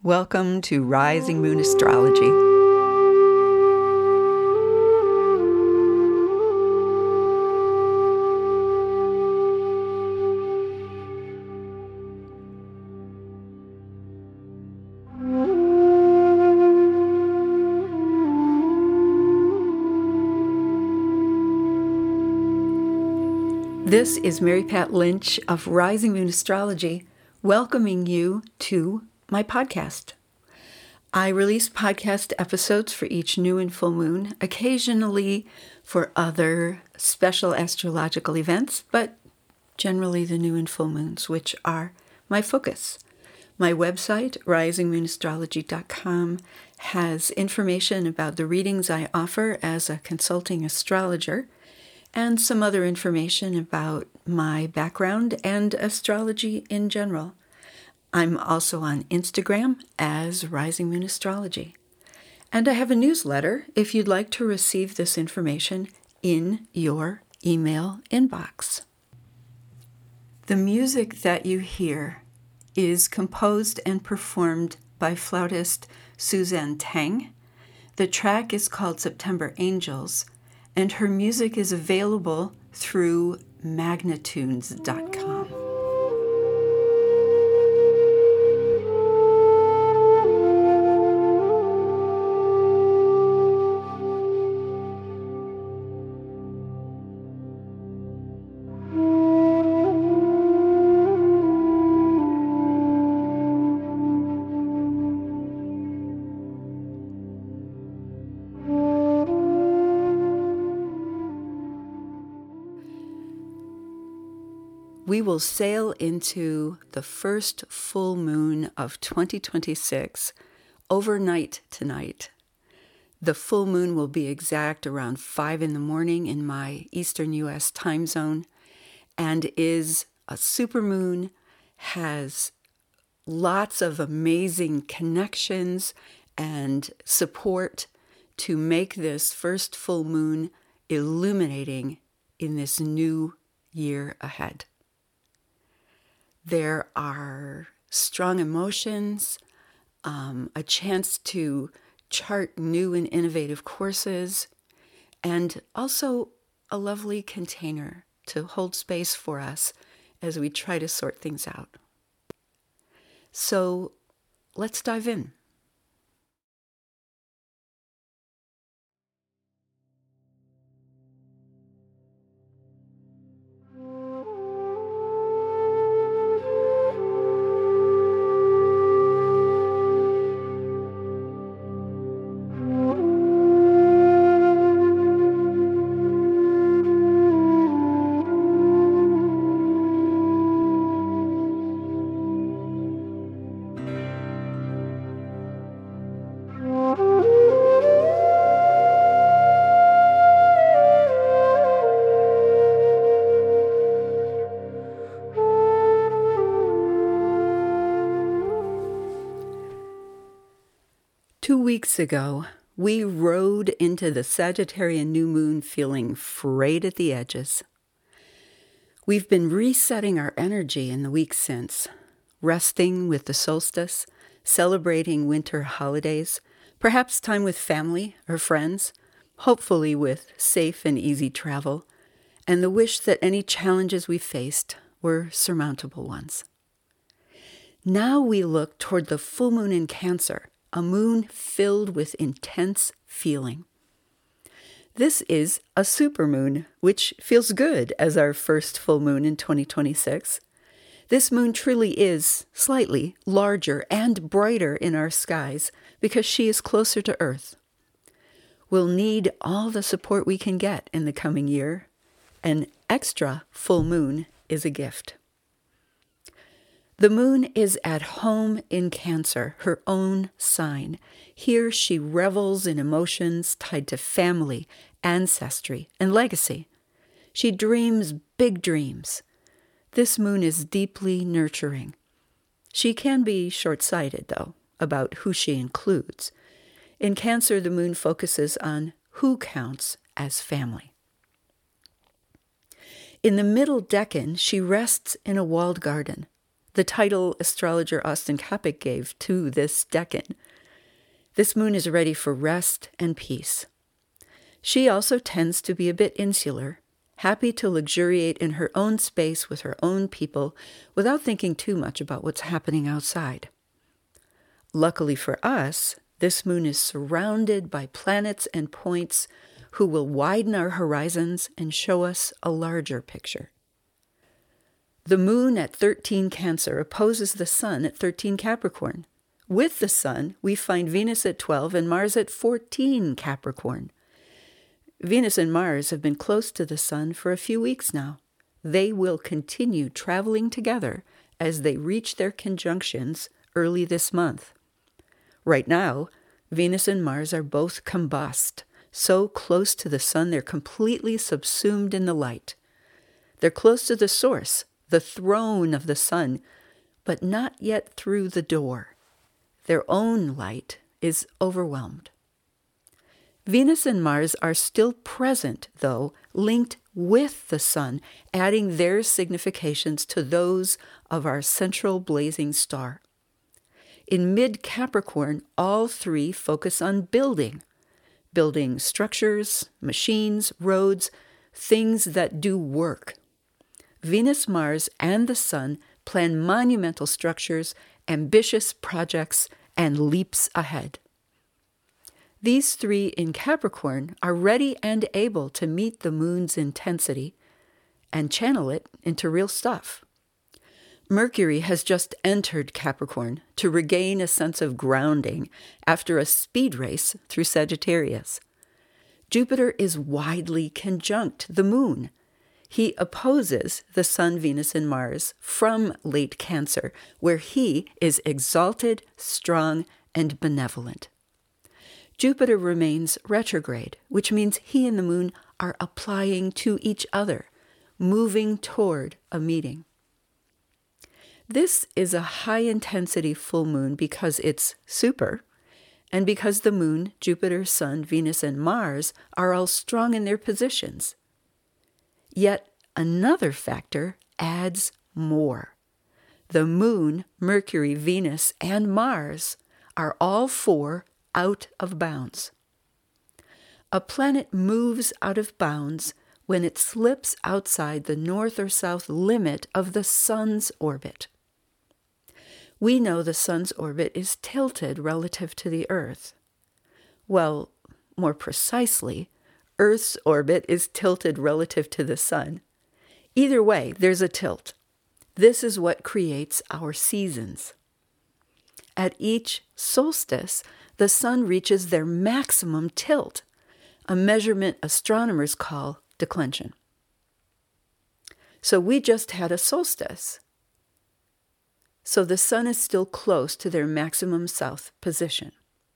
Welcome to Rising Moon Astrology. This is Mary Pat Lynch of Rising Moon Astrology, welcoming you to my podcast. I release podcast episodes for each new and full moon, occasionally for other special astrological events, but generally the new and full moons, which are my focus. My website, risingmoonastrology.com, has information about the readings I offer as a consulting astrologer, and some other information about my background and astrology in general. I'm also on Instagram as Rising Moon Astrology. And I have a newsletter if you'd like to receive this information in your email inbox. The music that you hear is composed and performed by flautist Suzanne Tang. The track is called September Angels, and her music is available through magnitunes.com. We will sail into the first full moon of 2026 overnight tonight. The full moon will be exact around 5 in the morning in my Eastern U.S. time zone and is a supermoon, has lots of amazing connections and support to make this first full moon illuminating in this new year ahead. There are strong emotions, a chance to chart new and innovative courses, and also a lovely container to hold space for us as we try to sort things out. So let's dive in. Two weeks ago, we rode into the Sagittarian new moon feeling frayed at the edges. We've been resetting our energy in the weeks since, resting with the solstice, celebrating winter holidays, perhaps time with family or friends, hopefully with safe and easy travel, and the wish that any challenges we faced were surmountable ones. Now we look toward the full moon in Cancer, a moon filled with intense feeling. This is a supermoon, which feels good as our first full moon in 2026. This moon truly is slightly larger and brighter in our skies because she is closer to Earth. We'll need all the support we can get in the coming year. An extra full moon is a gift. The moon is at home in Cancer, her own sign. Here she revels in emotions tied to family, ancestry, and legacy. She dreams big dreams. This moon is deeply nurturing. She can be short-sighted, though, about who she includes. In Cancer, the moon focuses on who counts as family. In the middle decan, she rests in a walled garden. the title astrologer Austin Coppock gave to this decan. This moon is ready for rest and peace. She also tends to be a bit insular, happy to luxuriate in her own space with her own people without thinking too much about what's happening outside. Luckily for us, this moon is surrounded by planets and points who will widen our horizons and show us a larger picture. The moon at 13 Cancer opposes the sun at 13 Capricorn. With the sun, we find Venus at 12 and Mars at 14 Capricorn. Venus and Mars have been close to the sun for a few weeks now. They will continue traveling together as they reach their conjunctions early this month. Right now, Venus and Mars are both combust, so close to the sun they're completely subsumed in the light. They're close to the source, the throne of the sun, but not yet through the door. Their own light is overwhelmed. Venus and Mars are still present, though, linked with the sun, adding their significations to those of our central blazing star. In mid-Capricorn, all three focus on building structures, machines, roads, things that do work. Venus, Mars, and the sun plan monumental structures, ambitious projects, and leaps ahead. These three in Capricorn are ready and able to meet the moon's intensity and channel it into real stuff. Mercury has just entered Capricorn to regain a sense of grounding after a speed race through Sagittarius. Jupiter is widely conjunct the moon. He opposes the Sun, Venus, and Mars from late Cancer, where he is exalted, strong, and benevolent. Jupiter remains retrograde, which means he and the moon are applying to each other, moving toward a meeting. This is a high-intensity full moon because it's super, and because the moon, Jupiter, Sun, Venus, and Mars are all strong in their positions. Yet another factor adds more. The moon, Mercury, Venus, and Mars are all four out of bounds. A planet moves out of bounds when it slips outside the north or south limit of the sun's orbit. We know the sun's orbit is tilted relative to the Earth. Well, more precisely, Earth's orbit is tilted relative to the sun. Either way, there's a tilt. This is what creates our seasons. At each solstice, the sun reaches their maximum tilt, a measurement astronomers call declension. So we just had a solstice. So the sun is still close to their maximum south position.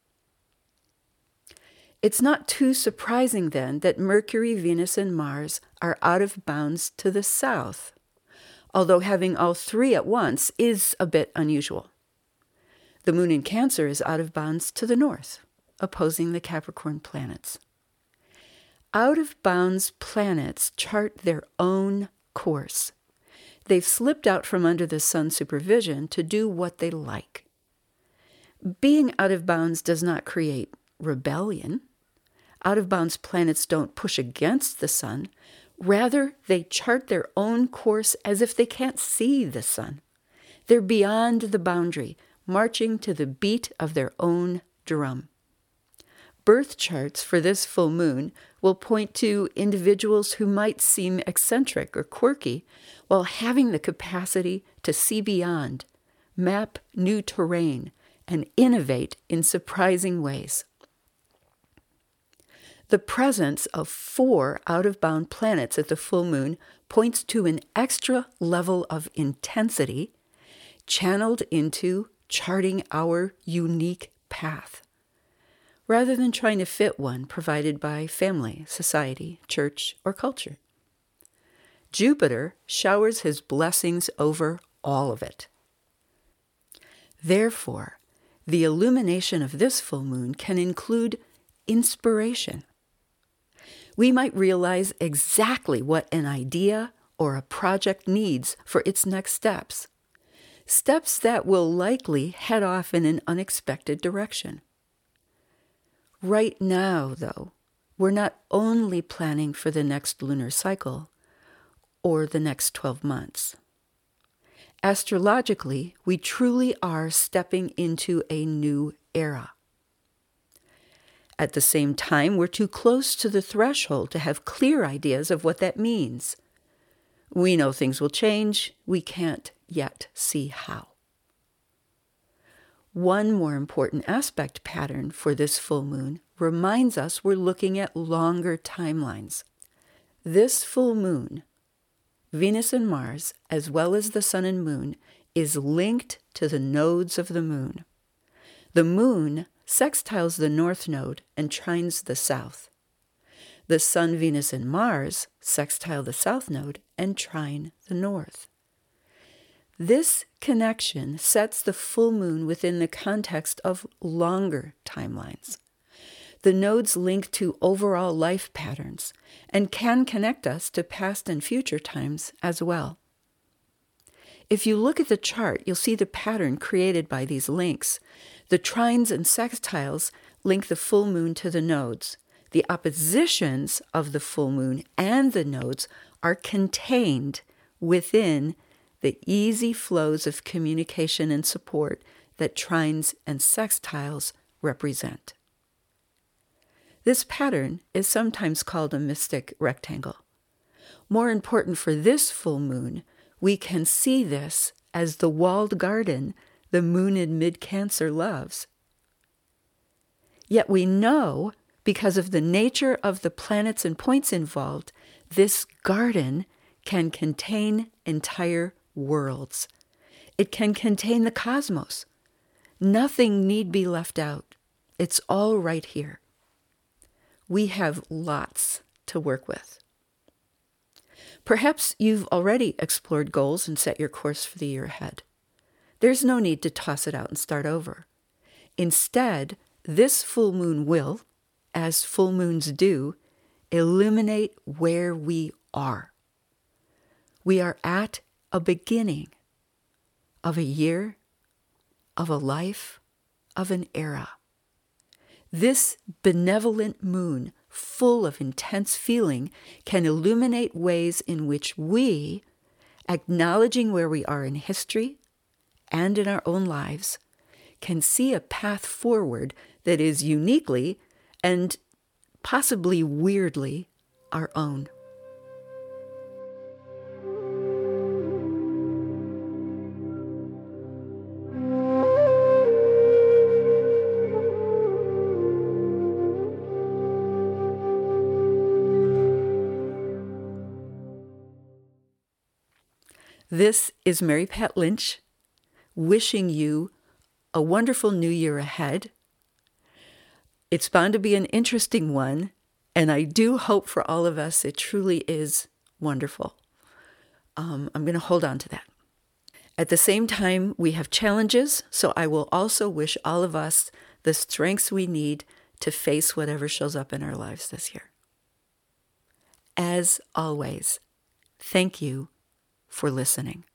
It's not too surprising then that Mercury, Venus, and Mars are out of bounds to the south, although having all three at once is a bit unusual. The moon in Cancer is out of bounds to the north, opposing the Capricorn planets. Out-of-bounds planets chart their own course. They've slipped out from under the sun's supervision to do what they like. Being out of bounds does not create rebellion. Out-of-bounds planets don't push against the sun. Rather, they chart their own course as if they can't see the sun. They're beyond the boundary, marching to the beat of their own drum. Birth charts for this full moon will point to individuals who might seem eccentric or quirky while having the capacity to see beyond, map new terrain, and innovate in surprising ways. The presence of 4 out-of-bound planets at the full moon points to an extra level of intensity channeled into charting our unique path, rather than trying to fit one provided by family, society, church, or culture. Jupiter showers his blessings over all of it. Therefore, the illumination of this full moon can include inspiration. We might realize exactly what an idea or a project needs for its next steps. steps that will likely head off in an unexpected direction. Right now, though, we're not only planning for the next lunar cycle or the next 12 months. Astrologically, we truly are stepping into a new era. At the same time, we're too close to the threshold to have clear ideas of what that means. We know things will change. We can't yet see how. One more important aspect pattern for this full moon reminds us we're looking at longer timelines. This full moon, Venus and Mars, as well as the sun and moon, is linked to the nodes of the moon. The moon sextiles the north node and trines the south. The sun, Venus, and Mars sextile the south node and trine the north. This connection sets the full moon within the context of longer timelines. The nodes link to overall life patterns and can connect us to past and future times as well. If you look at the chart, you'll see the pattern created by these links. The trines and sextiles link the full moon to the nodes. The oppositions of the full moon and the nodes are contained within the easy flows of communication and support that trines and sextiles represent. This pattern is sometimes called a mystic rectangle. More important for this full moon, we can see this as the walled garden the moon in mid-Cancer loves. Yet we know, because of the nature of the planets and points involved, this garden can contain entire worlds. It can contain the cosmos. Nothing need be left out. It's all right here. We have lots to work with. Perhaps you've already explored goals and set your course for the year ahead. There's no need to toss it out and start over. Instead, this full moon will, as full moons do, illuminate where we are. We are at a beginning of a year, of a life, of an era. This benevolent moon, full of intense feeling, can illuminate ways in which we, acknowledging where we are in history and in our own lives, can see a path forward that is uniquely and possibly weirdly our own. This is Mary Pat Lynch, wishing you a wonderful new year ahead. It's bound to be an interesting one, and I do hope for all of us it truly is wonderful. I'm going to hold on to that. At the same time, we have challenges, so I will also wish all of us the strengths we need to face whatever shows up in our lives this year. As always, thank you for listening.